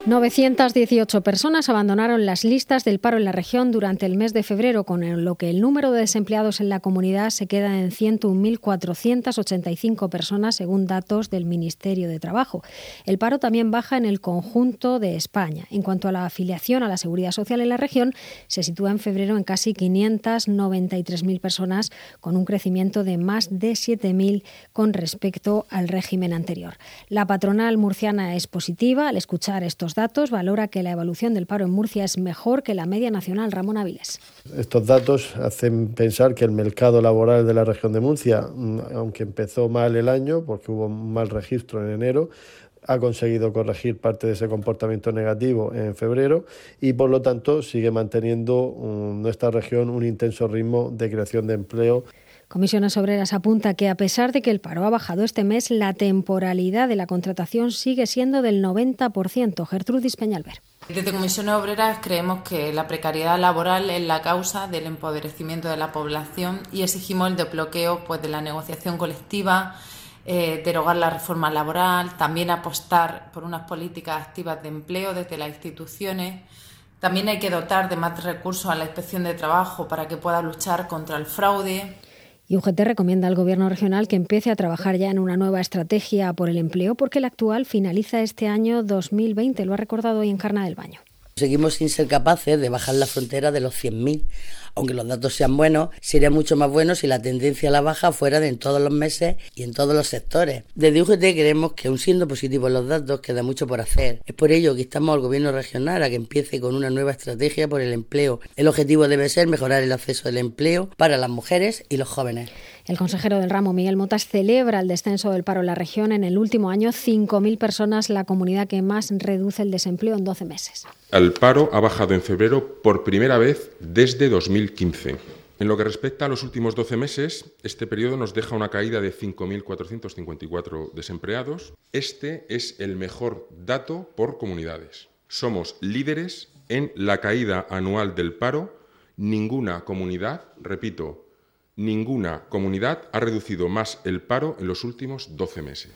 918 personas abandonaron las listas del paro en la región durante el mes de febrero, con lo que el número de desempleados en la comunidad se queda en 101.485 personas, según datos del Ministerio de Trabajo. El paro también baja en el conjunto de España. En cuanto a la afiliación a la Seguridad Social en la región, se sitúa en febrero en casi 593.000 personas, con un crecimiento de más de 7.000 con respecto al régimen anterior. La patronal murciana es positiva al escuchar estos datos, valora que la evolución del paro en Murcia es mejor que la media nacional. Ramón Avilés. Estos datos hacen pensar que el mercado laboral de la región de Murcia, aunque empezó mal el año porque hubo un mal registro en enero, ha conseguido corregir parte de ese comportamiento negativo en febrero y, por lo tanto, sigue manteniendo nuestra región un intenso ritmo de creación de empleo. Comisiones Obreras apunta que, a pesar de que el paro ha bajado este mes, la temporalidad de la contratación sigue siendo del 90%. Gertrudis Peñalver. Desde Comisiones Obreras creemos que la precariedad laboral es la causa del empobrecimiento de la población y exigimos el desbloqueo de la negociación colectiva, derogar la reforma laboral, también apostar por unas políticas activas de empleo desde las instituciones. También hay que dotar de más recursos a la Inspección de Trabajo para que pueda luchar contra el fraude. Y UGT recomienda al Gobierno regional que empiece a trabajar ya en una nueva estrategia por el empleo, porque la actual finaliza este año 2020, lo ha recordado hoy Encarna del Baño. Seguimos sin ser capaces de bajar la frontera de los 100.000. Aunque los datos sean buenos, sería mucho más bueno si la tendencia a la baja fuera de en todos los meses y en todos los sectores. Desde UGT creemos que, aun siendo positivos los datos, queda mucho por hacer. Es por ello que instamos al Gobierno regional a que empiece con una nueva estrategia por el empleo. El objetivo debe ser mejorar el acceso al empleo para las mujeres y los jóvenes. El consejero del ramo, Miguel Motas, celebra el descenso del paro en la región. En el último año, 5.000 personas, la comunidad que más reduce el desempleo en 12 meses. El paro ha bajado en febrero por primera vez desde 2015. En lo que respecta a los últimos 12 meses, este periodo nos deja una caída de 5.454 desempleados. Este es el mejor dato por comunidades. Somos líderes en la caída anual del paro. Ninguna comunidad, repito, ninguna comunidad ha reducido más el paro en los últimos 12 meses.